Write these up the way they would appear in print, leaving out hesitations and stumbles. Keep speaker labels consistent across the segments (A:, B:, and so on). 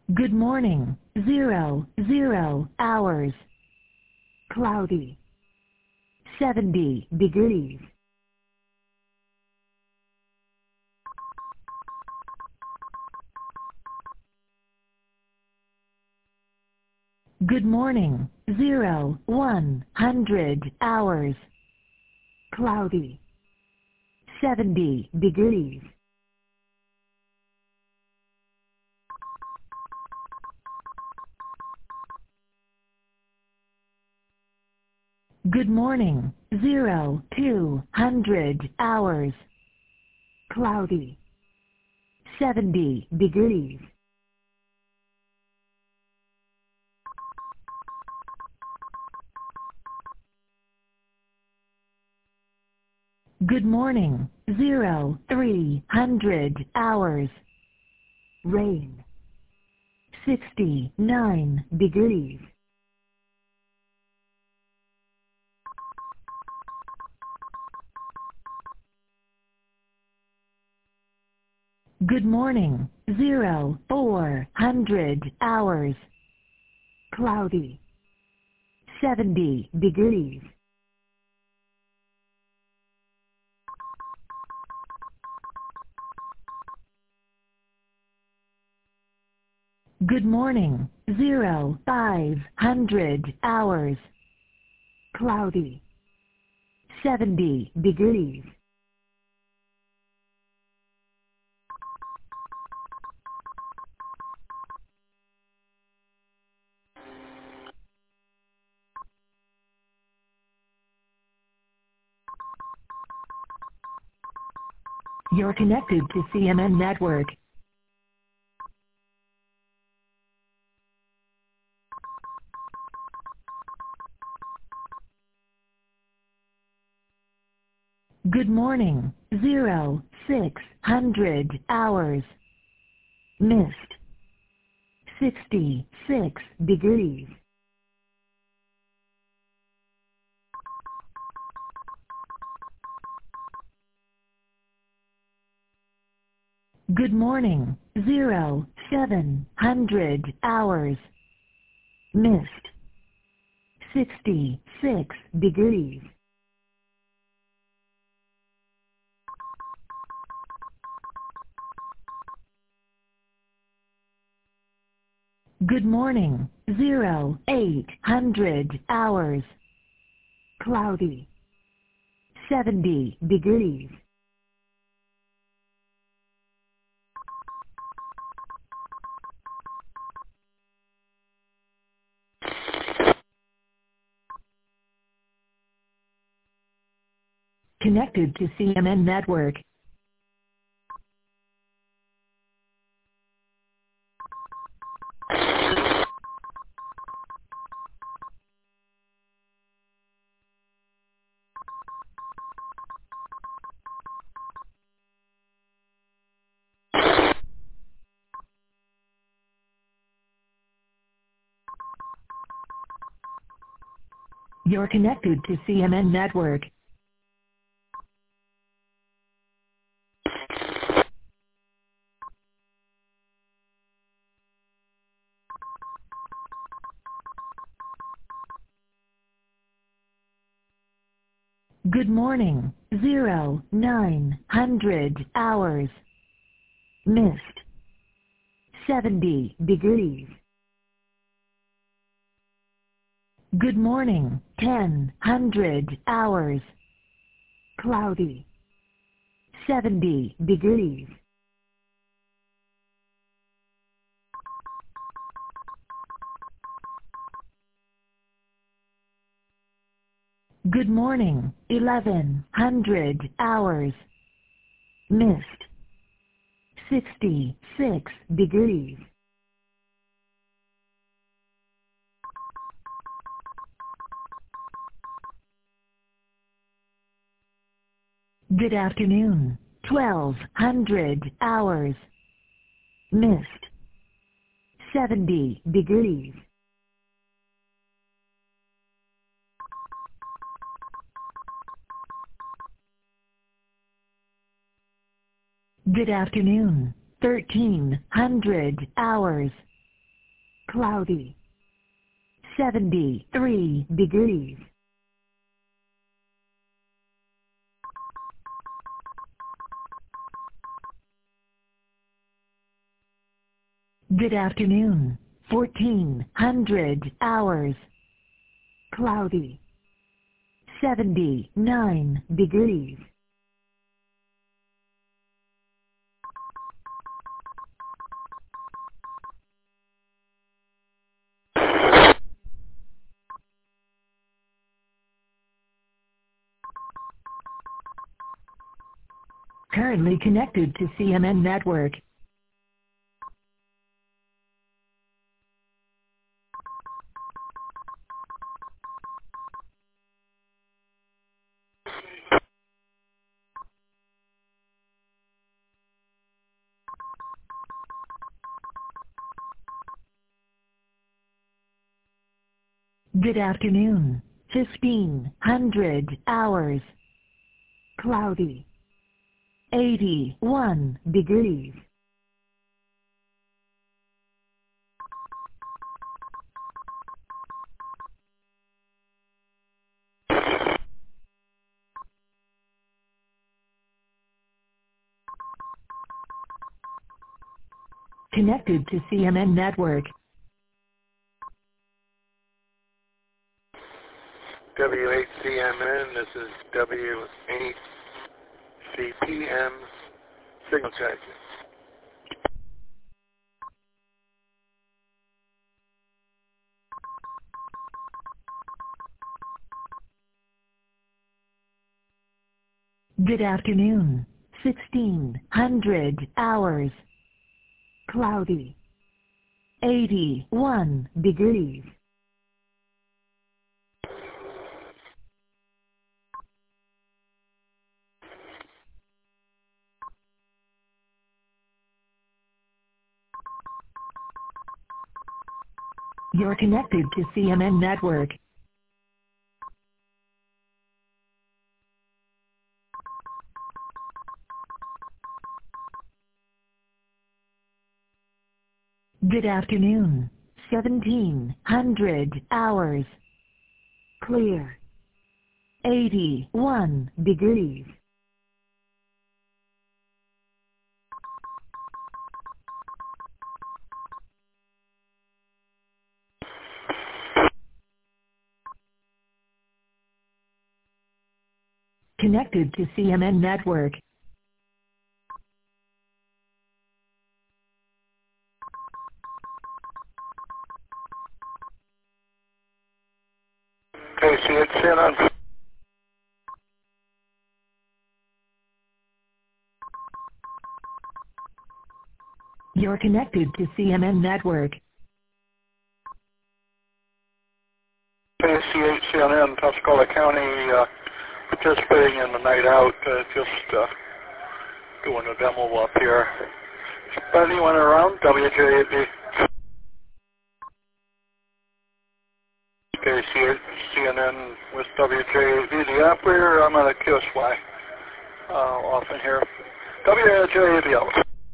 A: Good morning, 00 hours. Cloudy, 70 degrees. Good morning, 100 hours. Cloudy, 70 degrees. Good morning, 200 hours. Cloudy, 70 degrees. Good morning, 300 hours. Rain, 69 degrees. Good morning, 400 hours. Cloudy, 70 degrees. Good morning, 500 hours. Cloudy, 70 degrees. You're connected to CMN Network. Good morning, 600 hours. Mist, 66 degrees. Good morning, 700 hours. Mist, 66 degrees. Good morning, 800 hours. Cloudy, 70 degrees. Connected to CMN Network. You're connected to CMN Network. Good morning, 900 hours. Mist, 70 degrees. Good morning, 1000 hours. Cloudy, 70 degrees. Good morning, 1100 hours. Mist, 66 degrees. Good afternoon, 1200 hours. Mist, 70 degrees. Good afternoon, 1300 hours. cloudy, 73 degrees. Good afternoon, 1400 hours, cloudy, 79 degrees. Currently connected to CMN Network. Good afternoon, 1500 hours, cloudy, 81 degrees. Connected to CMN Network.
B: W8CMN, this is W8CPM, signal check.
A: Good afternoon, 1600 hours, cloudy, 81 degrees. You're connected to CMN Network. Good afternoon, 1700 hours, clear, 81 degrees. Connected to CMN Network.
B: KCHCNN.
A: You're connected to CMN Network.
B: KCHCNN, Tuscola County, participating in the night out, just doing a demo up here. Anyone around? WJAB. KCHCNN with WJAB, the operator. I'm at a QSY often here. WJAB out.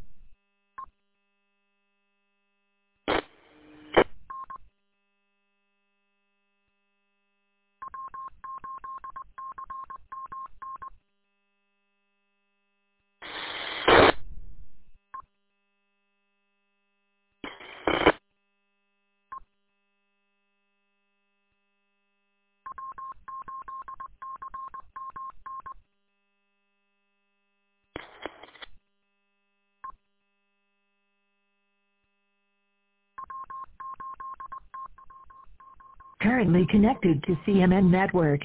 A: Currently connected to CMN Network.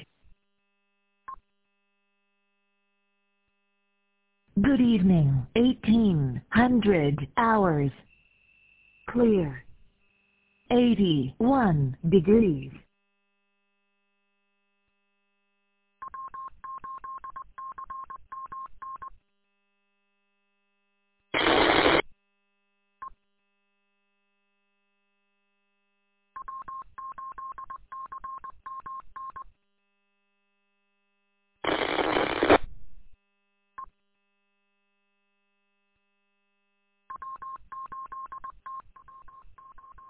A: Good evening, 1800 hours, clear, 81 degrees.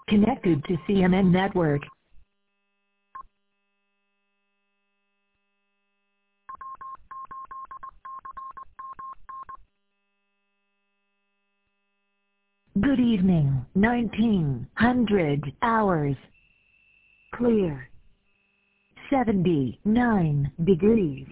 A: Connected to CMN Network. Good evening. 1900 hours. Clear. 79 degrees.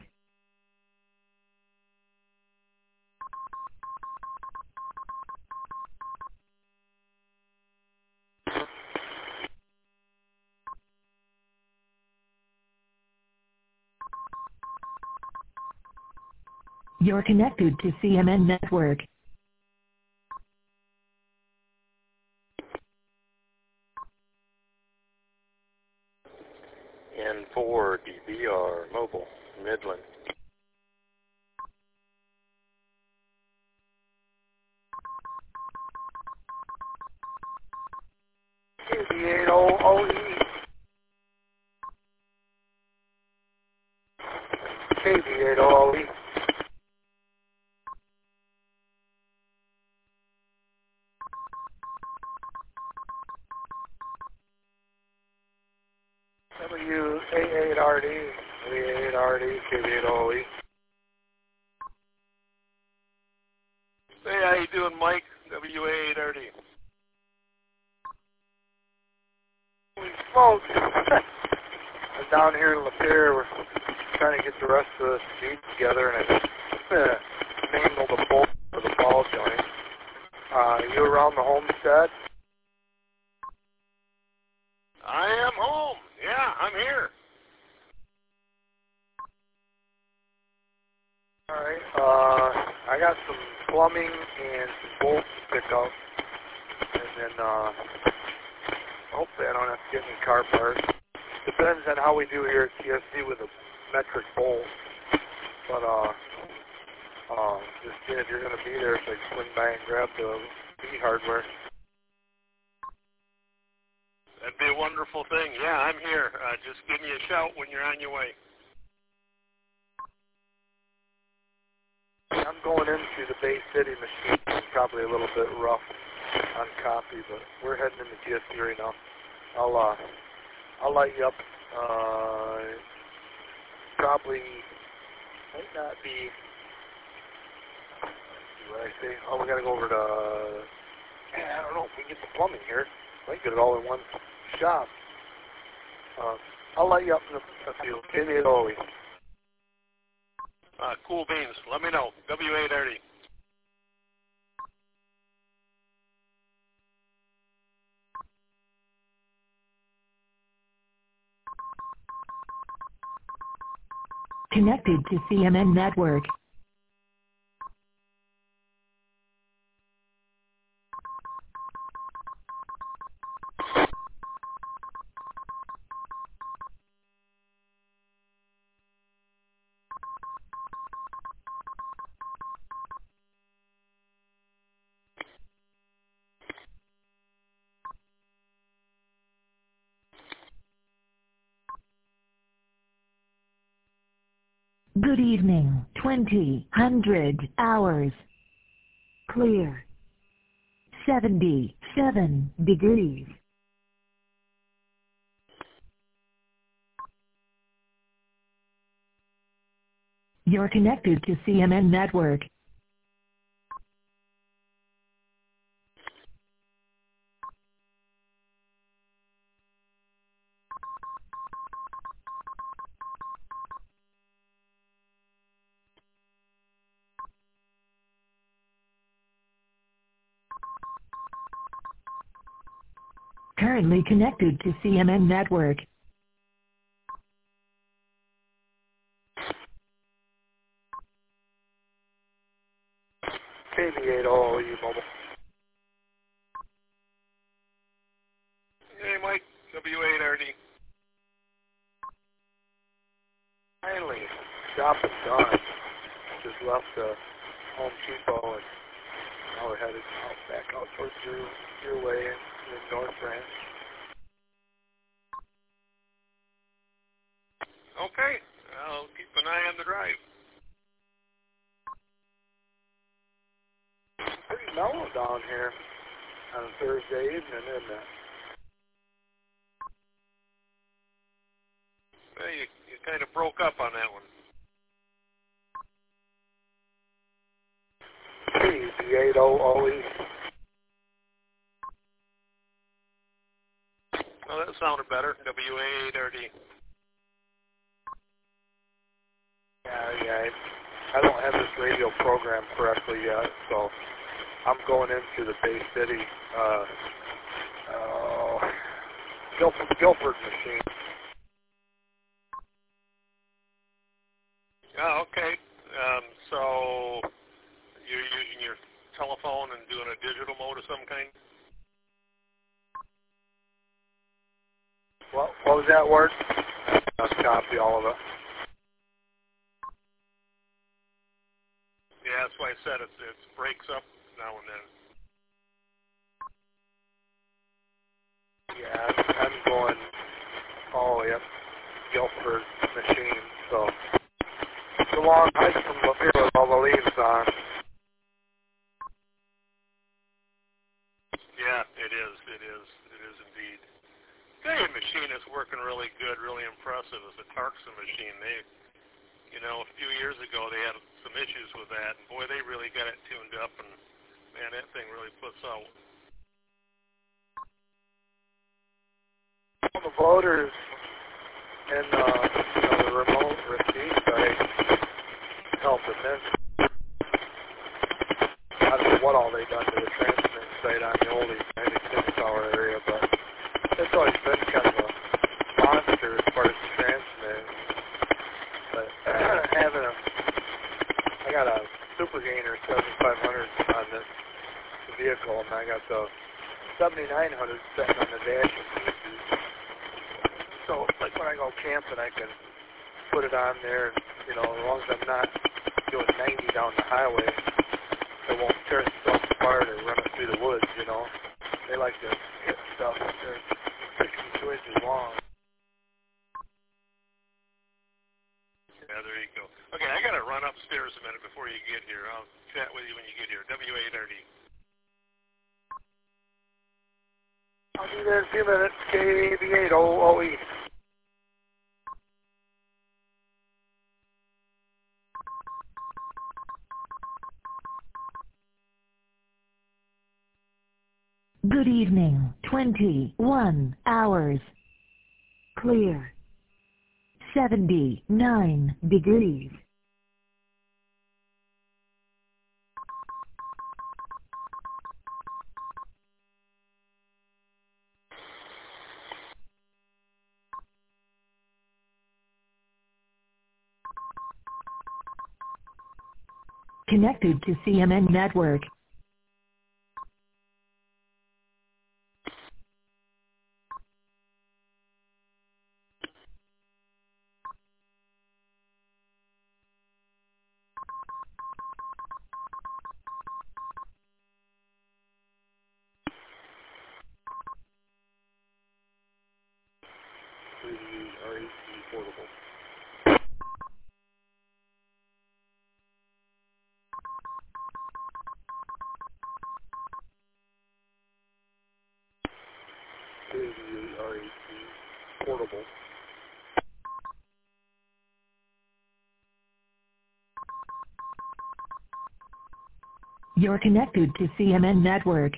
A: You're connected to CMN Network.
C: N4 DBR Mobile, Midland.
B: KB80OE. KB80OE. WA8RD, WA8RD, KB80OE.
C: Hey, how you doing, Mike? WA8RD.
B: Holy smokes! I'm down here in Lapeer. We're trying to get the rest of the Jeep together, and I mangled a bolt for the ball joint. You around the homestead?
C: I am home. Yeah, I'm here.
B: Alright, I got some plumbing and some bolts to pick up, and then hopefully I don't have to get any car parts. Depends on how we do here at TSC with a metric bolt, but just seeing if you're going to be there, so I can swing by and grab the B hardware.
C: That'd be a wonderful thing. Yeah, I'm here. Just give me a shout when you're on your way.
B: I'm going into the Bay City machine. It's probably a little bit rough on copy, but we're heading into TSC right now. I'll light you up. Probably might not be. Let's see what I say. Oh, we gotta go over to. I don't know if we can get the plumbing here. Might get it all in one shop. I'll light you up in the field. KB80OE.
C: Cool beans. Let me know. WA8RD.
A: Connected to CMN Network. Good evening. 2000 hours. Clear. 77 degrees. You're connected to CMN Network. Currently connected to CMN Network.
B: KB80OE mobile.
C: Hey, Mike. WA8RD.
B: Finally, shop is done. Just left Home Depot, and now we're headed back out towards your way in North Branch.
C: Okay. I'll keep an eye on the drive.
B: Pretty mellow down here on a Thursday evening, isn't it?
C: You kind of broke up on that one.
B: KB8OE.
C: Oh, that sounded better. WA8RD.
B: Yeah, I don't have this radio programmed correctly yet, so I'm going into the Bay City Guilford machine.
C: Oh, okay. So you're using your telephone and doing a digital mode of some kind?
B: What was that word? I'll copy all of it.
C: Yeah, that's why I said it breaks up now and then.
B: Yeah, I'm going all the way up Guilford machine, so it's a long hike from up here with all the leaves on.
C: Yeah, it is. It is indeed. The machine is working really good, really impressive. It's a Tarkson machine. A few years ago they had some issues with that, and boy, they really got it tuned up, and man, that thing really puts out.
B: All the voters and the remote receive site helped immensely. I don't know what all they done to the transmit site on the old 96 tower area, but it's always been kind of a monster as far as the transmit. But I got a Super Gainer 7500 on this vehicle, and I got the 7900 sitting on the dash of pieces. So it's like when I go camping, I can put it on there, and, as long as I'm not doing 90 down the highway, it won't tear stuff apart or run it through the woods, They like to hit stuff if they're 62 inches long.
C: Yeah, there you go. Okay, I got to run upstairs a minute before you get here. I'll chat with you when you get here. WA8RD.
B: I'll be there in a few minutes. KB8OE.
A: Good evening. 21 hours. Clear. 79 degrees. Connected to CMN Network.
B: REC portable. REC portable.
A: You're connected to CMN Network.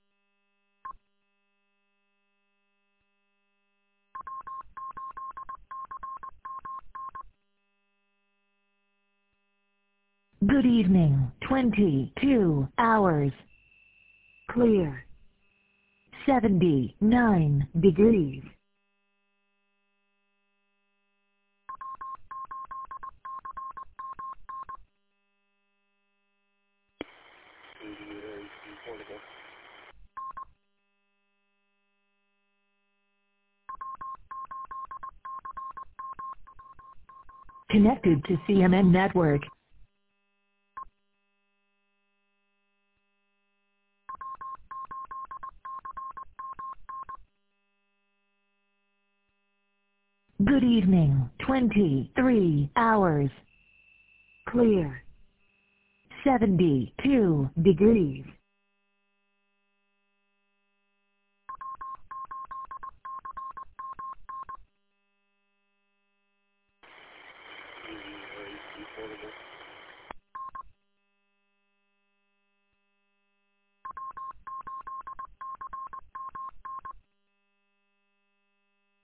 A: Good evening. 22 hours. Clear. 79 degrees.
B: Portable.
A: Connected to CMN Network. Good evening. 23 hours. Clear. 72 degrees.
B: a little bit.